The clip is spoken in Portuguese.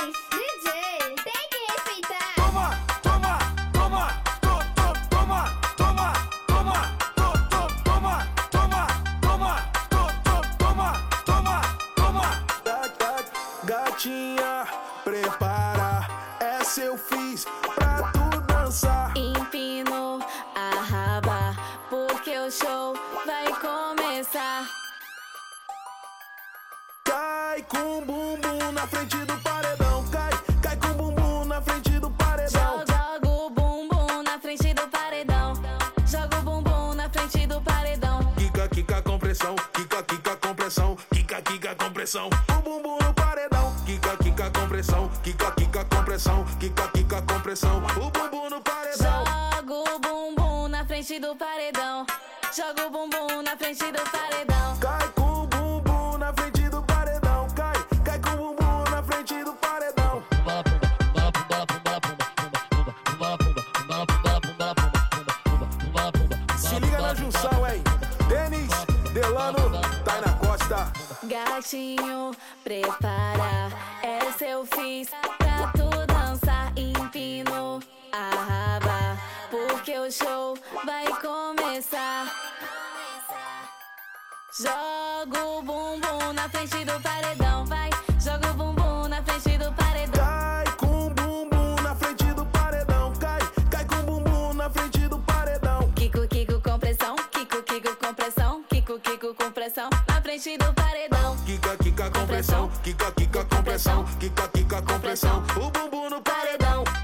Denis, DJ, tem que respeitar. Toma, toma, toma, toma, toma, toma, toma, toma, toma, toma, toma, toma. Gatinha, prepara, essa eu fiz pra tu dançar. Empino a raba, porque o show vai começar. Cai com o bumbum na frente do paredão. Cai com o bumbum na frente do paredão. Joga o bumbum na frente do paredão. Joga o bumbum na frente do paredão. Quica com pressão, quica com pressão, quica com pressão. O bumbum no paredão. Quica com pressão, quica com pressão, quica com pressão. O bumbum no paredão. Joga o bumbum na frente do paredão. Joga o bumbum na frente do paredão. Cai com o bumbum na frente do paredão. Cai com o bumbum na frente do paredão. Se liga na junção, hein? Denis, Delano, Taina Costa. Gatinho, prepara, essa eu fiz pra tu dançar. Empino a raba, porque o show vai começar. Joga o bumbum na frente do paredão, vai. Joga o bumbum na frente do paredão. Cai com o bumbum na frente do paredão. Cai com o bumbum na frente do paredão. Kiko com pressão, Kiko com pressão, Kiko com pressão na frente do paredão. Quica com pressão, quica com pressão, quica com pressão. O bumbum no paredão.